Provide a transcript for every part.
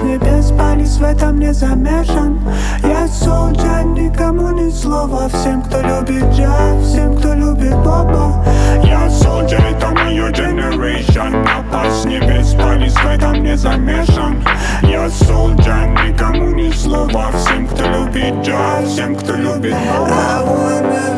с небес палец в этом не замешан. Я солджа, никому ни слова. Всем, кто любит джаз, всем, кто любит боба. Я солджа, это мое generation. Папа с небес палец в этом не замешан. Я солджа, никому ни слова. Всем, кто любит джаз, всем, кто любит боба.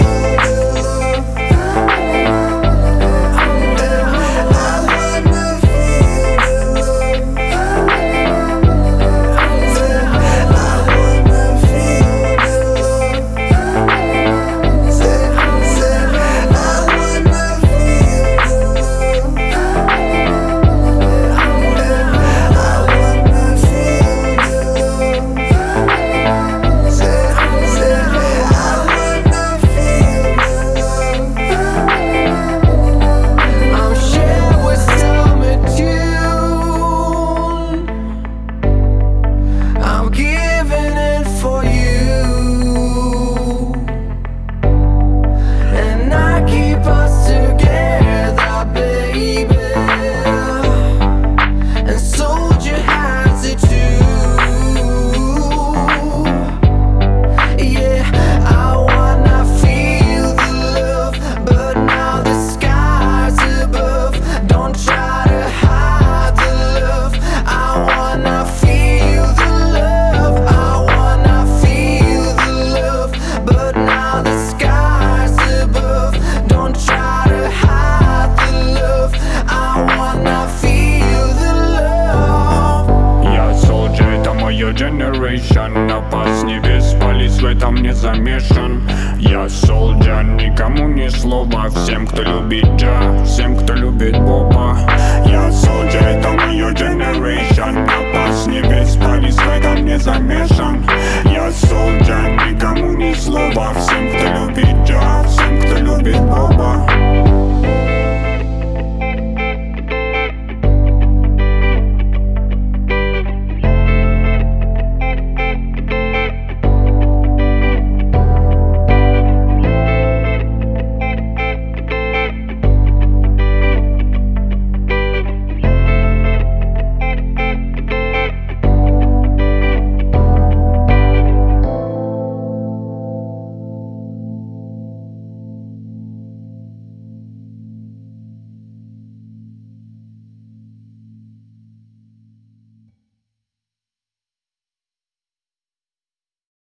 Generation, напас с небес, палец в этом не замешан. Я солджа, никому ни слова. Всем, кто любит джаз, всем, кто любит боба. Я солджа, это мое generation. Напас с небес, палец в этом не замешан.